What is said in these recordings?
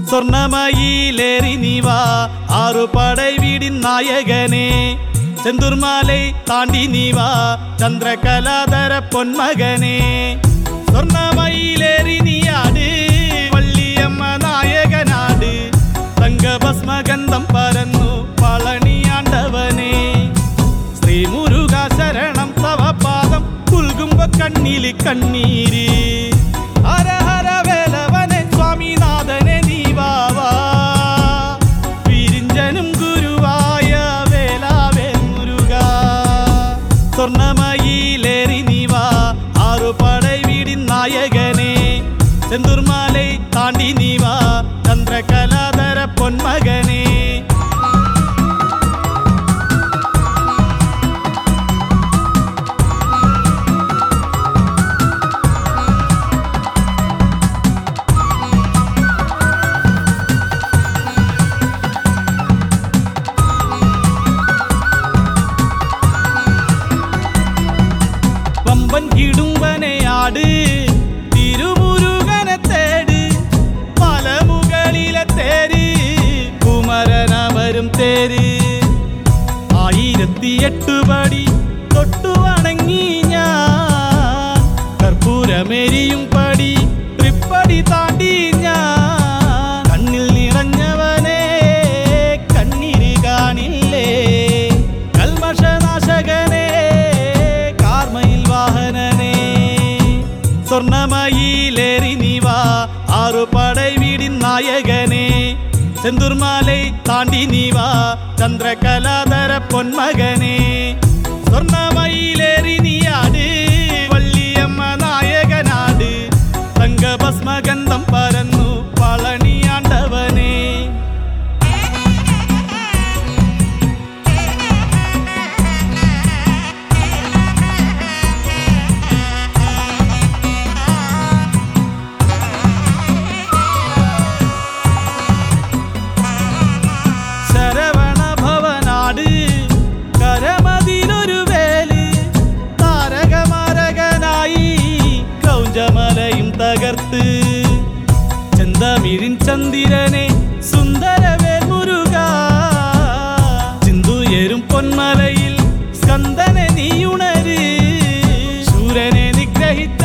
സ്വർണമയിലേറി നീവാ ആറുപടை വീടിൻ നായകനെ ചെന്തുർമാലൈ താണ്ടി നീവാ ചന്ദ്രകലാധര പൊന്മകനെ സ്വർണമയിലേറി നീയാട് വള്ളിയമ്മ നായകനാട് തങ്കഭസ്മഗന്ധം പരന്നു പളനിയാണ്ടവനെ ശ്രീ മുരുക ശരണം തവ പാദം കുൽകുമ്പ കണ്ണില് കണ്ണീര് ഹര ഹര വേലവനെ സ്വാമിനാഥനെ നീവാവാ വിരിഞ്ചനും ഗുരുവായ വേലാവേൽ മുരുക സ്വർണമയിലേറി നീവാ ആറുപടை വീടിൻ നായകനെ ചെന്തുർമാലൈ താണ്ടി നീവാ ചന്ദ്രകലാധര പൊന്മകനെ ഇടുമ്പനയാട് തിരുമുരുകനെ തേട് മലമുകളിലെ തേര് കുമരനവരും തേര് 1008 പടി തൊട്ടു വണങ്ങി ഞാൻ കർപ്പൂരമെരിയും പടി തൃപ്പടി താണ്ടി ഞാൻ കണ്ണിൽ നിറഞ്ഞവനെ കണ്ണീര് കാണില്ലേ കൽമഷനാശകനെ സ്വർണമയിലേറി നീവാ ആറുപടை വീടിൻ നായകനെ ചെന്തുർമാലൈ താണ്ടി നീവാ ചന്ദ്രകലാധര പൊന്മകനെ സ്വർണമയിലേറി നീയാട് വള്ളിയമ്മ നായകനാട് തങ്കഭസ്മഗന്ധം പരന്നു പളനിയാണ്ടവനെ മലയും തകർത്ത് ചെന്തമിഴിൻ ചന്ദിരനെ സുന്ദരവേൽ മുരുക ചിന്തുയരും പൊന്മലയിൽ സ്കന്ദനെ നീയുണര് ശൂരനെ നിഗ്രഹിച്ച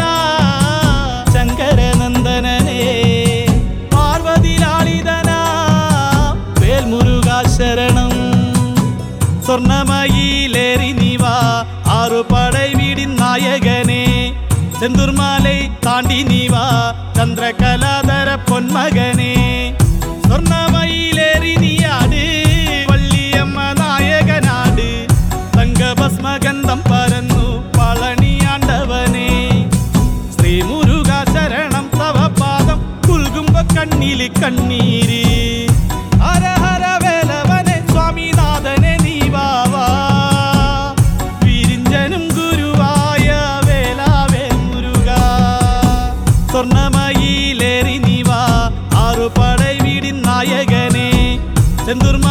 ശങ്കരനന്ദനനെ പാർവതി ലാളിതനാ വേൽ മുരുക ശരണം സ്വർണമയിലേറി നീവാ ആറുപടை വീടിൻ നായകനെ ചെന്തുർമാലൈ താണ്ടി നീവാ ചന്ദ്രകലാധര പൊന്മകനെ സ്വർണമയിലേറി നീയാട് വള്ളിയമ്മ നായകനാട് തങ്കഭസ്മഗന്ധം പരന്നു പളനിയാണ്ടവനെ ശ്രീ മുരുക ശരണം തവ പാദം കുൽകുമ്പ കണ്ണില് കണ്ണീര് ഹര ഹര വേലവനെ സ്വാമിനാഥനെ നീവാവാ വിരിഞ്ചനും ഗുരുവായ സ്വർണമയിലേറി നീവാ ആറുപടை വീടിൻ നായകനെ ചെന്തുർമാലൈ